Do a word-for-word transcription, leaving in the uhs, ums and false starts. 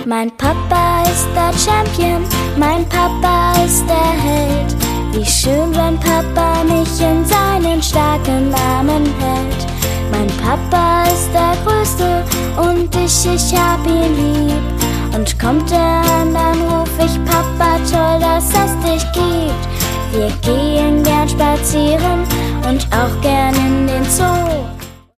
Mein Papa ist der Champion, mein Papa ist der Held. Wie schön, wenn Papa mich in seinen starken Armen hält. Mein Papa ist der Größte und ich, ich hab ihn lieb. Und kommt er an, dann ruf ich Papa, toll, dass es dich gibt. Wir gehen gern spazieren und auch gern in den Zoo.